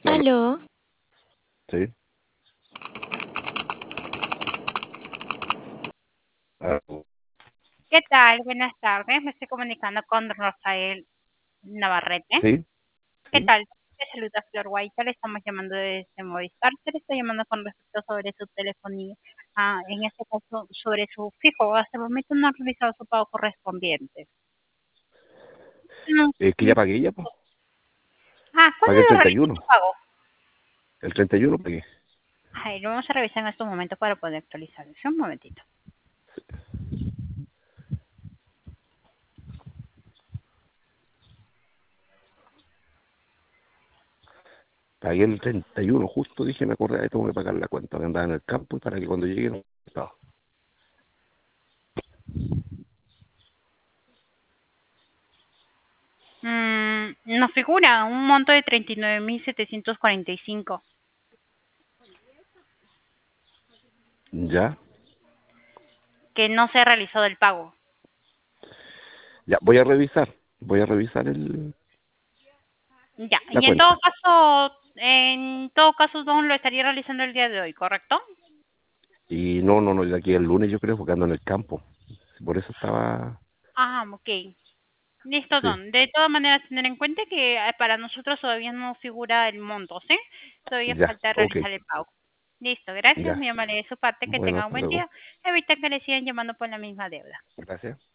Aló, Aló, sí. Ah, ¿Qué tal? Buenas tardes. Me estoy comunicando con Rafael Navarrete. sí, ¿Qué sí. tal? Te saluda Flor Guaita. Le estamos llamando desde Movistar. Se le está llamando con respecto sobre su telefonía. En este caso, sobre su fijo. Hasta el momento no ha realizado su pago correspondiente. Que ya pagué ya, pues. ¿Cuándo Pagué el lo treinta y realizó su uno pago? El 31 pagué. Ay, lo vamos a revisar en estos momentos para poder actualizar. Un momentito. Pagué el 31 justo dije, me acordé de tengo que pagar la cuenta, que andaba en el campo y para que cuando llegue no estaba. Nos figura un monto de 39.745 Ya, que no se ha realizado el pago. ya, voy a revisar Ya, la y cuenta. en todo caso, Don lo estaría realizando el día de hoy, ¿correcto? Y no, de aquí al lunes yo creo, porque ando en el campo. Por eso estaba, Ok. Listo, sí, Don. De todas maneras, tener en cuenta que para nosotros todavía no figura el monto, ¿sí? Todavía ya, falta ok, realizar el pago. Listo, gracias, ya. muy amable de su parte, que Bueno, tenga un hasta buen luego. día. Evita que le sigan llamando por la misma deuda. Gracias.